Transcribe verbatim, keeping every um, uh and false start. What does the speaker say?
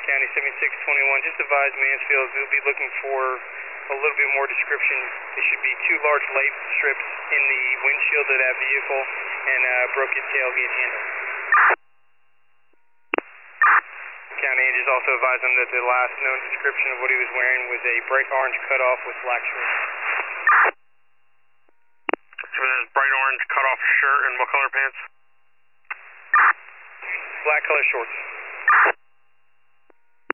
County seventy-six twenty-one, just advise Mansfield we'll be looking for a little bit more description. There should be two large light strips in the windshield of that vehicle and a broken tailgate handle. County agents also advised him that the last known description of what he was wearing was a bright orange cutoff with black shorts. So there's bright orange cutoff shirt and what color pants? Black color shorts.